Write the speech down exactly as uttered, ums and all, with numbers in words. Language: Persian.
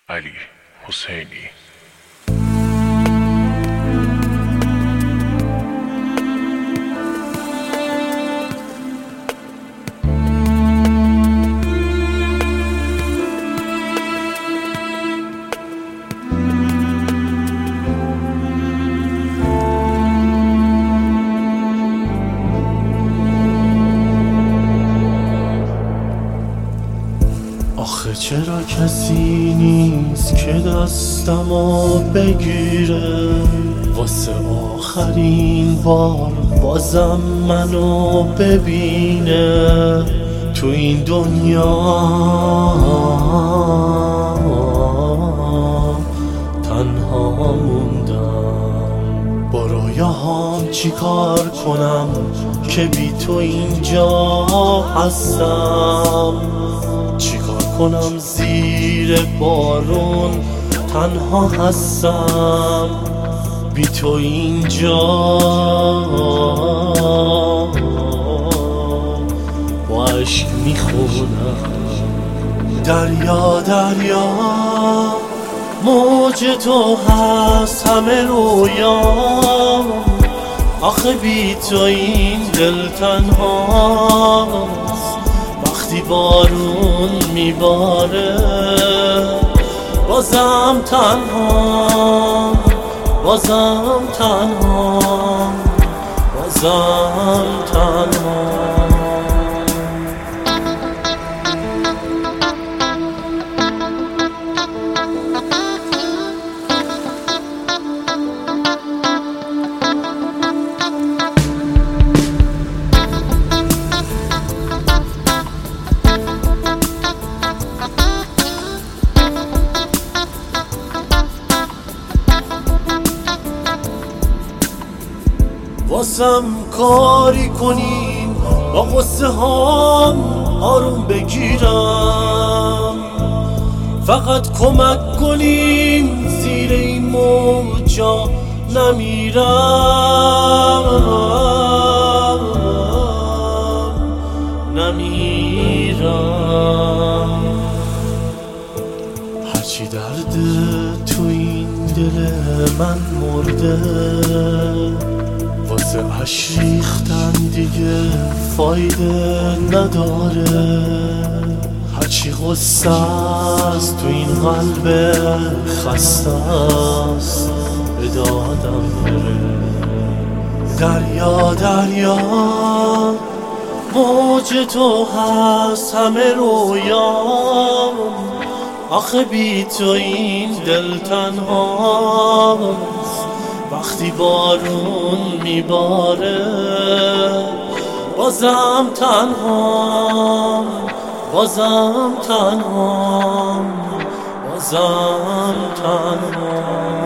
علی حسینی. آخه چرا کسی نیست که دستمو بگیره واسه آخرین بار بازم منو ببینه تو این دنیا تنها موندم. با رویاهام چی کار کنم که بی تو اینجا هستم؟ چیکار کنم زیر بارون تنها هستم بی تو اینجا با عشق میخونم. دریا دریا موج تو هست همه رویام، آخه بی تو این دل تنهاست. وقتی بارون میباره بازم تنها، بازم تنها، بازم تنها. واسم کاری کنین با غصه هام آروم بگیرم، فقط کمک کنین زیر این موجا نمیرم نمیرم. هرچی درد تو این دل من مرده واسه عشق ریختن دیگه فایده نداره. هرچی غصه است تو این قلب خسته است به دادم بره. دریا دریا موج تو هست همه رویام، آخه بی تو این دل تنهاست. وقتی بارون میباره بازم تنها، بازم تنها، بازم تنها.